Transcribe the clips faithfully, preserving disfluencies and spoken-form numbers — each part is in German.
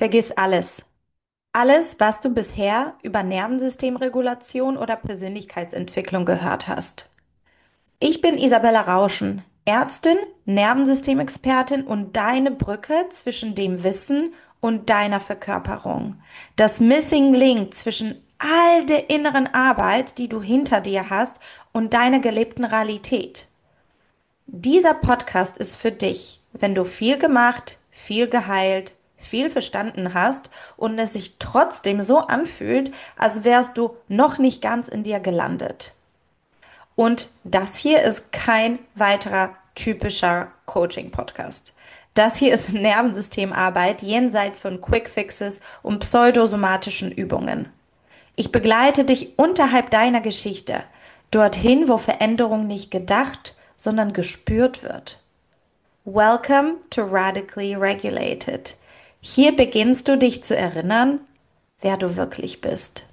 Vergiss alles. Alles, was du bisher über Nervensystemregulation oder Persönlichkeitsentwicklung gehört hast. Ich bin Isabella Rauschen, Ärztin, Nervensystemexpertin und deine Brücke zwischen dem Wissen und deiner Verkörperung. Das Missing Link zwischen all der inneren Arbeit, die du hinter dir hast, und deiner gelebten Realität. Dieser Podcast ist für dich, wenn du viel gemacht, viel geheilt, viel verstanden hast und es sich trotzdem so anfühlt, als wärst du noch nicht ganz in dir gelandet. Und das hier ist kein weiterer typischer Coaching-Podcast. Das hier ist Nervensystemarbeit jenseits von Quick Fixes und pseudosomatischen Übungen. Ich begleite dich unterhalb deiner Geschichte, dorthin, wo Veränderung nicht gedacht, sondern gespürt wird. Welcome to Radically Regulated. Hier beginnst du dich zu erinnern, wer du wirklich bist.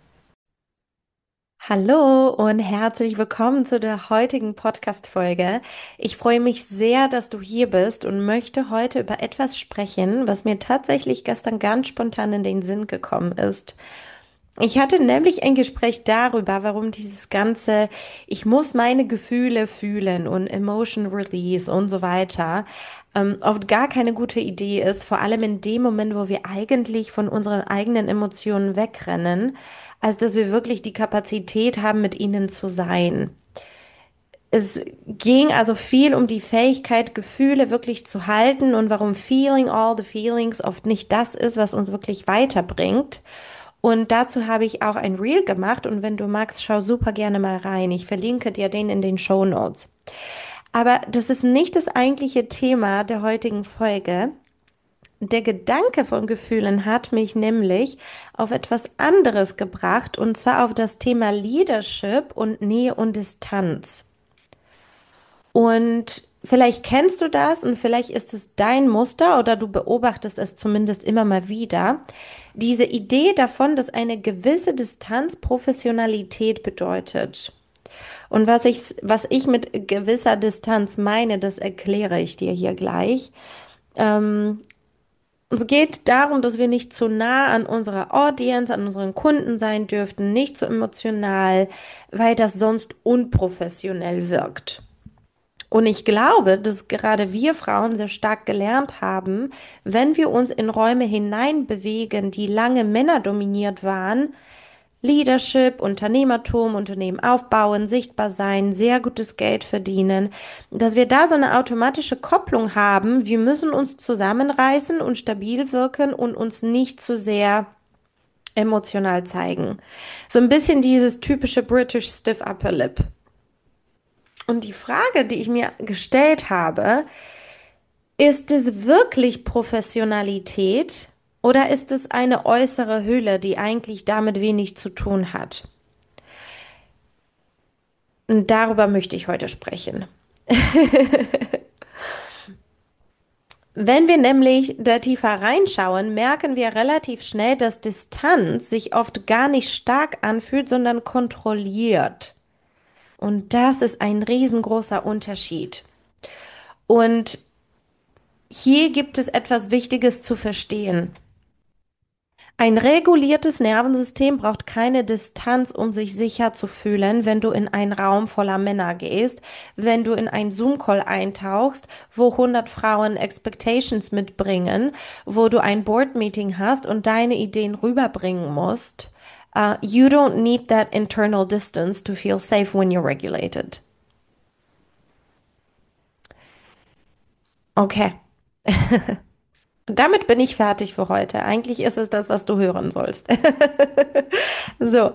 Hallo und herzlich willkommen zu der heutigen Podcast-Folge. Ich freue mich sehr, dass du hier bist und möchte heute über etwas sprechen, was mir tatsächlich gestern ganz spontan in den Sinn gekommen ist. Ich hatte nämlich ein Gespräch darüber, warum dieses ganze, ich muss meine Gefühle fühlen und Emotion Release und so weiter, ähm, oft gar keine gute Idee ist, vor allem in dem Moment, wo wir eigentlich von unseren eigenen Emotionen wegrennen, als dass wir wirklich die Kapazität haben, mit ihnen zu sein. Es ging also viel um die Fähigkeit, Gefühle wirklich zu halten und warum Feeling all the feelings oft nicht das ist, was uns wirklich weiterbringt. Und dazu habe ich auch ein Reel gemacht und wenn du magst, schau super gerne mal rein. Ich verlinke dir den in den Show Notes. Aber das ist nicht das eigentliche Thema der heutigen Folge. Der Gedanke von Gefühlen hat mich nämlich auf etwas anderes gebracht, und zwar auf das Thema Leadership und Nähe und Distanz. Und vielleicht kennst du das und vielleicht ist es dein Muster oder du beobachtest es zumindest immer mal wieder. Diese Idee davon, dass eine gewisse Distanz Professionalität bedeutet. Und was ich, was ich mit gewisser Distanz meine, das erkläre ich dir hier gleich. Ähm, Es geht darum, dass wir nicht zu nah an unserer Audience, an unseren Kunden sein dürften, nicht zu emotional, weil das sonst unprofessionell wirkt. Und ich glaube, dass gerade wir Frauen sehr stark gelernt haben, wenn wir uns in Räume hineinbewegen, die lange Männer dominiert waren, Leadership, Unternehmertum, Unternehmen aufbauen, sichtbar sein, sehr gutes Geld verdienen, dass wir da so eine automatische Kopplung haben, wir müssen uns zusammenreißen und stabil wirken und uns nicht zu sehr emotional zeigen. So ein bisschen dieses typische British Stiff Upper Lip. Und die Frage, die ich mir gestellt habe, ist es wirklich Professionalität oder ist es eine äußere Hülle, die eigentlich damit wenig zu tun hat? Und darüber möchte ich heute sprechen. Wenn wir nämlich da tiefer reinschauen, merken wir relativ schnell, dass Distanz sich oft gar nicht stark anfühlt, sondern kontrolliert. Und das ist ein riesengroßer Unterschied. Und hier gibt es etwas Wichtiges zu verstehen. Ein reguliertes Nervensystem braucht keine Distanz, um sich sicher zu fühlen, wenn du in einen Raum voller Männer gehst, wenn du in einen Zoom-Call eintauchst, wo hundert Frauen Expectations mitbringen, wo du ein Board-Meeting hast und deine Ideen rüberbringen musst. Uh, you don't need that internal distance to feel safe when you're regulated. Okay. Damit bin ich fertig für heute. Eigentlich ist es das, was du hören sollst. So,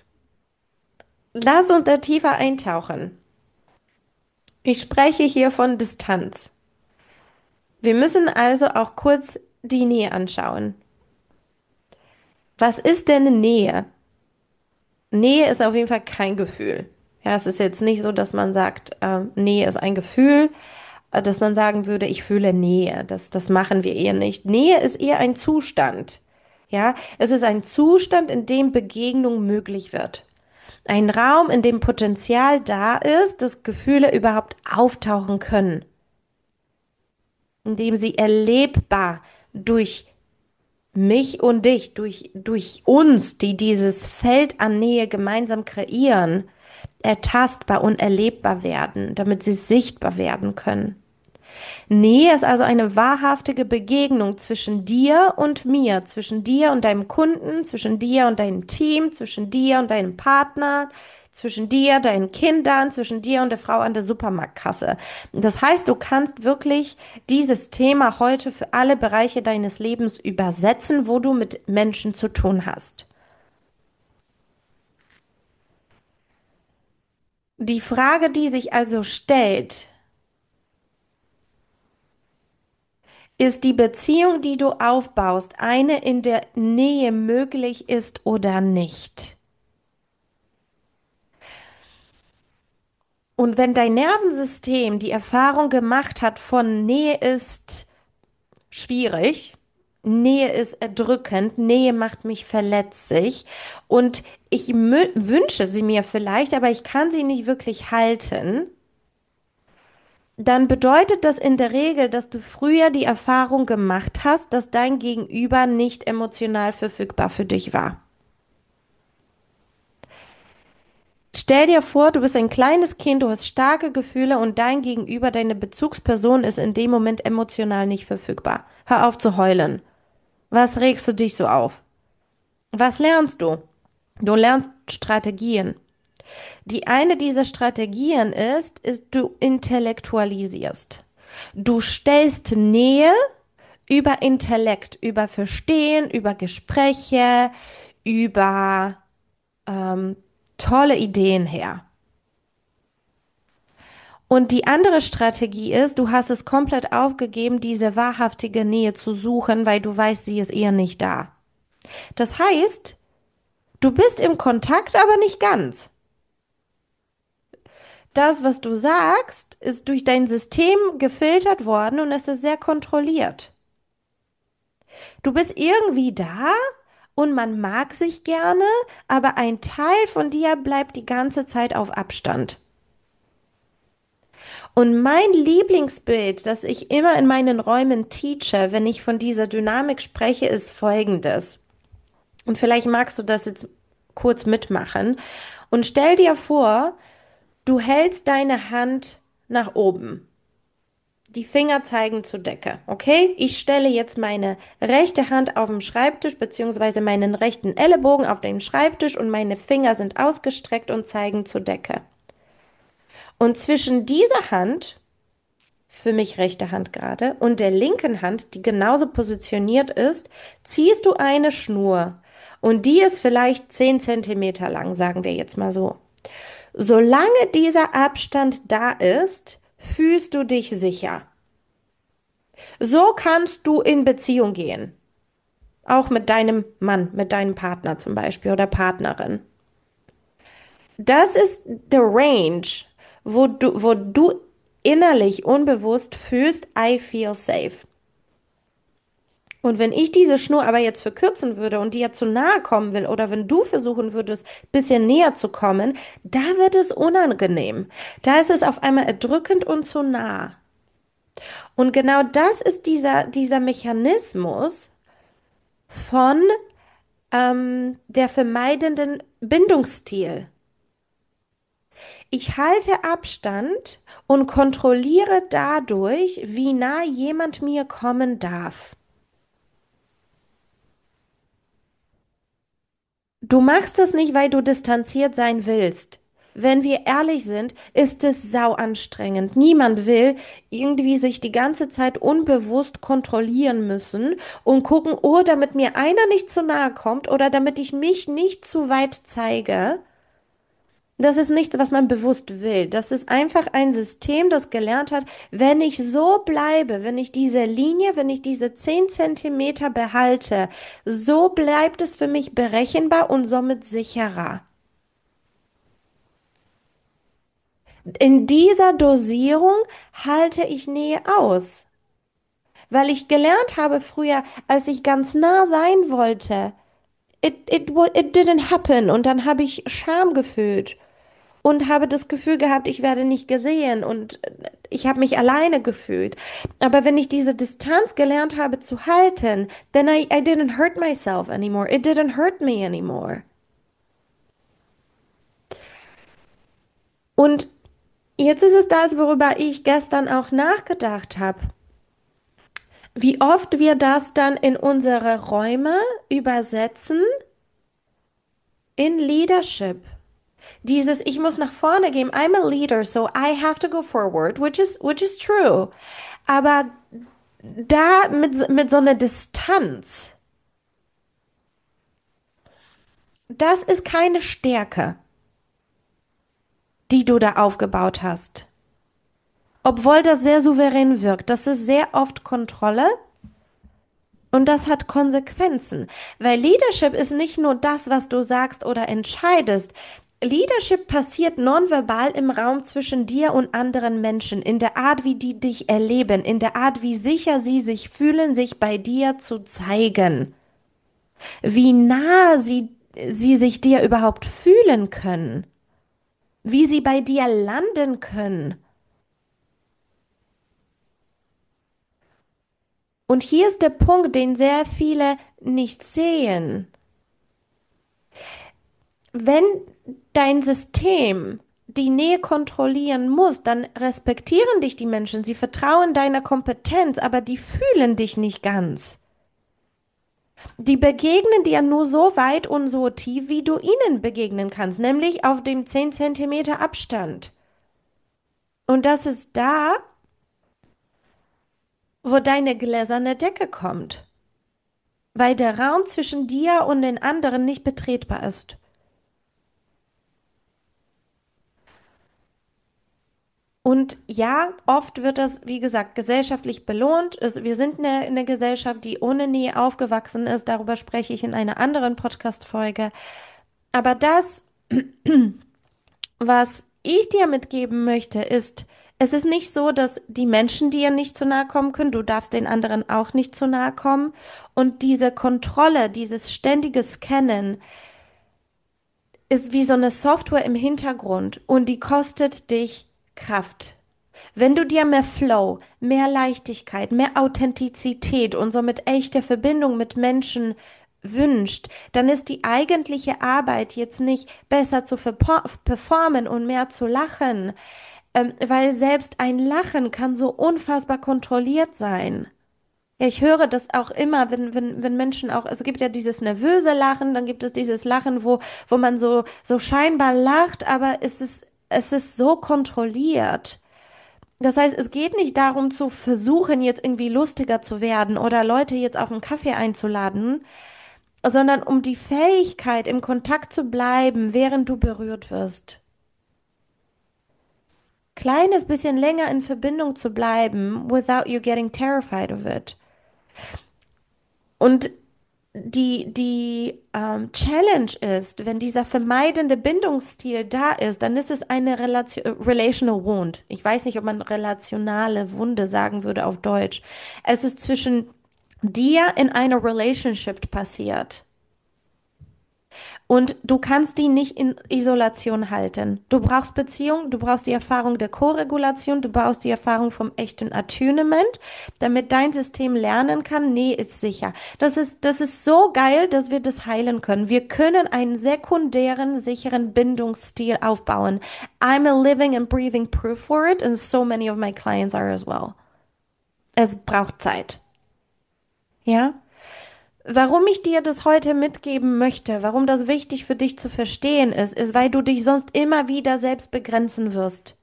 lass uns da tiefer eintauchen. Ich spreche hier von Distanz. Wir müssen also auch kurz die Nähe anschauen. Was ist denn Nähe? Nähe ist auf jeden Fall kein Gefühl. Ja, es ist jetzt nicht so, dass man sagt, äh, Nähe ist ein Gefühl, äh, dass man sagen würde, ich fühle Nähe. Das, das machen wir eher nicht. Nähe ist eher ein Zustand. Ja, es ist ein Zustand, in dem Begegnung möglich wird. Ein Raum, in dem Potenzial da ist, dass Gefühle überhaupt auftauchen können, in dem sie erlebbar durch mich und dich, durch, durch uns, die dieses Feld an Nähe gemeinsam kreieren, ertastbar und erlebbar werden, damit sie sichtbar werden können. Nähe ist also eine wahrhaftige Begegnung zwischen dir und mir, zwischen dir und deinem Kunden, zwischen dir und deinem Team, zwischen dir und deinem Partner, zwischen dir, deinen Kindern, zwischen dir und der Frau an der Supermarktkasse. Das heißt, du kannst wirklich dieses Thema heute für alle Bereiche deines Lebens übersetzen, wo du mit Menschen zu tun hast. Die Frage, die sich also stellt, ist die Beziehung, die du aufbaust, eine, in der Nähe möglich ist oder nicht? Und wenn dein Nervensystem die Erfahrung gemacht hat von Nähe ist schwierig, Nähe ist erdrückend, Nähe macht mich verletzlich und ich mü- wünsche sie mir vielleicht, aber ich kann sie nicht wirklich halten, dann bedeutet das in der Regel, dass du früher die Erfahrung gemacht hast, dass dein Gegenüber nicht emotional verfügbar für dich war. Stell dir vor, du bist ein kleines Kind, du hast starke Gefühle und dein Gegenüber, deine Bezugsperson ist in dem Moment emotional nicht verfügbar. Hör auf zu heulen. Was regst du dich so auf? Was lernst du? Du lernst Strategien. Die eine dieser Strategien ist, ist, du intellektualisierst. Du stellst Nähe über Intellekt, über Verstehen, über Gespräche, über ähm, tolle Ideen her. Und die andere Strategie ist, du hast es komplett aufgegeben, diese wahrhaftige Nähe zu suchen, weil du weißt, sie ist eher nicht da. Das heißt, du bist im Kontakt, aber nicht ganz. Das, was du sagst, ist durch dein System gefiltert worden und es ist sehr kontrolliert. Du bist irgendwie da und man mag sich gerne, aber ein Teil von dir bleibt die ganze Zeit auf Abstand. Und mein Lieblingsbild, das ich immer in meinen Räumen teache, wenn ich von dieser Dynamik spreche, ist folgendes. Und vielleicht magst du das jetzt kurz mitmachen. Und stell dir vor, du hältst deine Hand nach oben. Die Finger zeigen zur Decke, okay? Ich stelle jetzt meine rechte Hand auf den Schreibtisch, beziehungsweise meinen rechten Ellenbogen auf den Schreibtisch und meine Finger sind ausgestreckt und zeigen zur Decke. Und zwischen dieser Hand, für mich rechte Hand gerade, und der linken Hand, die genauso positioniert ist, ziehst du eine Schnur. Und die ist vielleicht zehn Zentimeter lang, sagen wir jetzt mal so. Solange dieser Abstand da ist, fühlst du dich sicher. So kannst du in Beziehung gehen. Auch mit deinem Mann, mit deinem Partner zum Beispiel oder Partnerin. Das ist der Range, wo du, wo du innerlich unbewusst fühlst, I feel safe. Und wenn ich diese Schnur aber jetzt verkürzen würde und dir zu nahe kommen will, oder wenn du versuchen würdest, bisschen näher zu kommen, da wird es unangenehm. Da ist es auf einmal erdrückend und zu nah. Und genau das ist dieser, dieser Mechanismus von ähm, der vermeidenden Bindungsstil. Ich halte Abstand und kontrolliere dadurch, wie nah jemand mir kommen darf. Du machst das nicht, weil du distanziert sein willst. Wenn wir ehrlich sind, ist es sau anstrengend. Niemand will irgendwie sich die ganze Zeit unbewusst kontrollieren müssen und gucken, oh, damit mir einer nicht zu nahe kommt oder damit ich mich nicht zu weit zeige. Das ist nichts, was man bewusst will. Das ist einfach ein System, das gelernt hat, wenn ich so bleibe, wenn ich diese Linie, wenn ich diese zehn Zentimeter behalte, so bleibt es für mich berechenbar und somit sicherer. In dieser Dosierung halte ich Nähe aus, weil ich gelernt habe früher, als ich ganz nah sein wollte, it, it, wa- it didn't happen und dann habe ich Scham gefühlt. und habe das Gefühl gehabt, ich werde nicht gesehen und ich habe mich alleine gefühlt. Aber wenn ich diese Distanz gelernt habe zu halten, then I, I didn't hurt myself anymore. It didn't hurt me anymore. Und jetzt ist es das, worüber ich gestern auch nachgedacht habe. Wie oft wir das dann in unsere Räume übersetzen in Leadership. Dieses, ich muss nach vorne gehen. I'm a leader, so I have to go forward, which is, which is true. Aber da mit, mit so einer Distanz, das ist keine Stärke, die du da aufgebaut hast. Obwohl das sehr souverän wirkt, das ist sehr oft Kontrolle und das hat Konsequenzen. Weil Leadership ist nicht nur das, was du sagst oder entscheidest. Leadership passiert nonverbal im Raum zwischen dir und anderen Menschen, in der Art, wie die dich erleben, in der Art, wie sicher sie sich fühlen, sich bei dir zu zeigen, wie nah sie, sie sich dir überhaupt fühlen können, wie sie bei dir landen können. Und hier ist der Punkt, den sehr viele nicht sehen. Wenn dein System die Nähe kontrollieren muss, dann respektieren dich die Menschen, sie vertrauen deiner Kompetenz, aber die fühlen dich nicht ganz. Die begegnen dir nur so weit und so tief, wie du ihnen begegnen kannst, nämlich auf dem zehn Zentimeter Abstand. Und das ist da, wo deine gläserne Decke kommt, weil der Raum zwischen dir und den anderen nicht betretbar ist. Und ja, oft wird das, wie gesagt, gesellschaftlich belohnt. Es, wir sind eine, eine Gesellschaft, die ohne Nähe aufgewachsen ist. Darüber spreche ich in einer anderen Podcast-Folge. Aber das, was ich dir mitgeben möchte, ist, es ist nicht so, dass die Menschen dir nicht zu nahe kommen können. Du darfst den anderen auch nicht zu nahe kommen. Und diese Kontrolle, dieses ständige Scannen ist wie so eine Software im Hintergrund und die kostet dich Kraft. Wenn du dir mehr Flow, mehr Leichtigkeit, mehr Authentizität und somit echte Verbindung mit Menschen wünscht, dann ist die eigentliche Arbeit jetzt nicht besser zu performen und mehr zu lachen, ähm, weil selbst ein Lachen kann so unfassbar kontrolliert sein. Ja, ich höre das auch immer, wenn, wenn, wenn Menschen auch, es gibt ja dieses nervöse Lachen, dann gibt es dieses Lachen, wo, wo man so, so scheinbar lacht, aber es ist, es ist so kontrolliert. Das heißt, es geht nicht darum zu versuchen, jetzt irgendwie lustiger zu werden oder Leute jetzt auf einen Kaffee einzuladen, sondern um die Fähigkeit, im Kontakt zu bleiben, während du berührt wirst. Kleines bisschen länger in Verbindung zu bleiben, without you getting terrified of it. Und die, die ähm, Challenge ist, wenn dieser vermeidende Bindungsstil da ist, dann ist es eine Relation, relational wound. Ich weiß nicht, ob man relationale Wunde sagen würde auf Deutsch. Es ist zwischen dir in einer Relationship passiert. Und du kannst die nicht in Isolation halten. Du brauchst Beziehung, du brauchst die Erfahrung der Koregulation, du brauchst die Erfahrung vom echten Attunement, damit dein System lernen kann, nee, ist sicher. Das ist, das ist so geil, dass wir das heilen können. Wir können einen sekundären, sicheren Bindungsstil aufbauen. I'm a living and breathing proof for it, and so many of my clients are as well. Es braucht Zeit. Ja? Warum ich dir das heute mitgeben möchte, warum das wichtig für dich zu verstehen ist, ist, weil du dich sonst immer wieder selbst begrenzen wirst.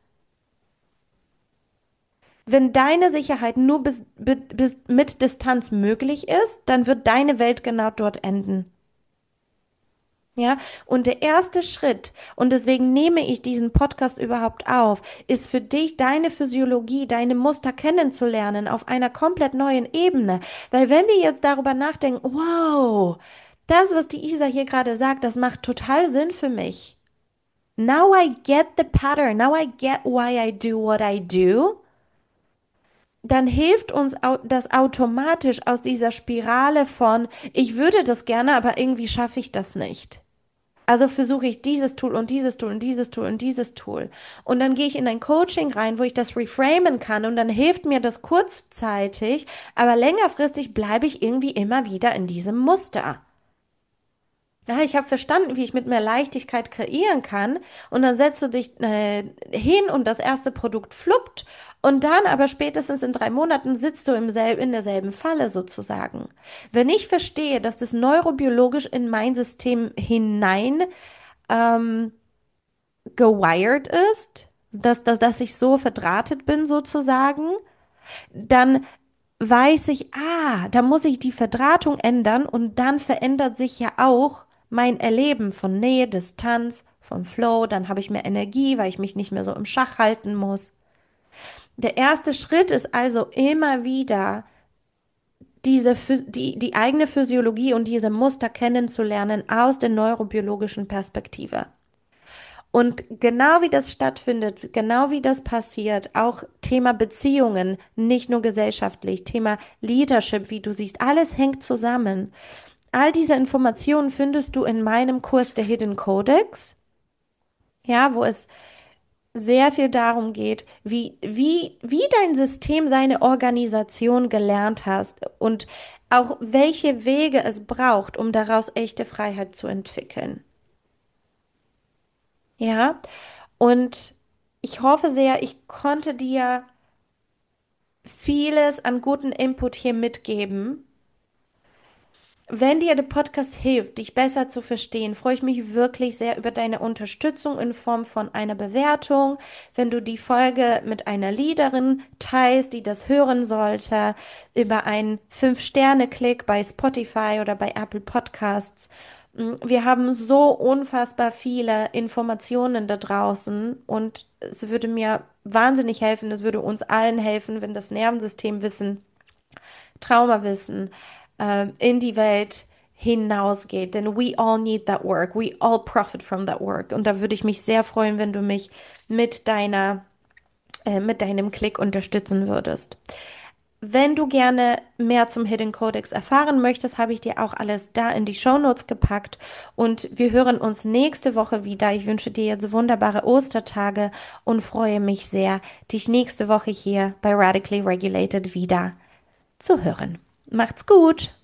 Wenn deine Sicherheit nur bis, bis, mit Distanz möglich ist, dann wird deine Welt genau dort enden. Ja, und der erste Schritt, und deswegen nehme ich diesen Podcast überhaupt auf, ist für dich, deine Physiologie, deine Muster kennenzulernen auf einer komplett neuen Ebene. Weil wenn wir jetzt darüber nachdenken, wow, das, was die Isa hier gerade sagt, das macht total Sinn für mich. Now I get the pattern, now I get why I do what I do. Dann hilft uns das automatisch aus dieser Spirale von, ich würde das gerne, aber irgendwie schaffe ich das nicht. Also versuche ich dieses Tool und dieses Tool und dieses Tool und dieses Tool. Und dann gehe ich in ein Coaching rein, wo ich das reframen kann und dann hilft mir das kurzzeitig, aber längerfristig bleibe ich irgendwie immer wieder in diesem Muster. Ja, ich habe verstanden, wie ich mit mehr Leichtigkeit kreieren kann. Und dann setzt du dich äh, hin und das erste Produkt fluppt. Und dann aber spätestens in drei Monaten sitzt du im selb in derselben Falle sozusagen. Wenn ich verstehe, dass das neurobiologisch in mein System hinein ähm, gewired ist, dass, dass, dass ich so verdrahtet bin sozusagen, dann weiß ich, ah, da muss ich die Verdrahtung ändern und dann verändert sich ja auch mein Erleben von Nähe, Distanz, vom Flow, dann habe ich mehr Energie, weil ich mich nicht mehr so im Schach halten muss. Der erste Schritt ist also immer wieder diese, Phys- die, die eigene Physiologie und diese Muster kennenzulernen aus der neurobiologischen Perspektive. Und genau wie das stattfindet, genau wie das passiert, auch Thema Beziehungen, nicht nur gesellschaftlich, Thema Leadership, wie du siehst, alles hängt zusammen. All diese Informationen findest du in meinem Kurs der Hidden Codex, ja, wo es sehr viel darum geht, wie, wie, wie dein System seine Organisation gelernt hast und auch welche Wege es braucht, um daraus echte Freiheit zu entwickeln. Ja, und ich hoffe sehr, ich konnte dir vieles an guten Input hier mitgeben. Wenn dir der Podcast hilft, dich besser zu verstehen, freue ich mich wirklich sehr über deine Unterstützung in Form von einer Bewertung. Wenn du die Folge mit einer Leaderin teilst, die das hören sollte, über einen Fünf-Sterne-Klick bei Spotify oder bei Apple Podcasts. Wir haben so unfassbar viele Informationen da draußen und es würde mir wahnsinnig helfen, es würde uns allen helfen, wenn das Nervensystemwissen, Traumawissen ähm, in die Welt hinausgeht. Denn we all need that work. We all profit from that work. Und da würde ich mich sehr freuen, wenn du mich mit deiner, äh, mit deinem Klick unterstützen würdest. Wenn du gerne mehr zum Hidden Codex erfahren möchtest, habe ich dir auch alles da in die Shownotes gepackt und wir hören uns nächste Woche wieder. Ich wünsche dir jetzt wunderbare Ostertage und freue mich sehr, dich nächste Woche hier bei Radically Regulated wieder zu hören. Macht's gut!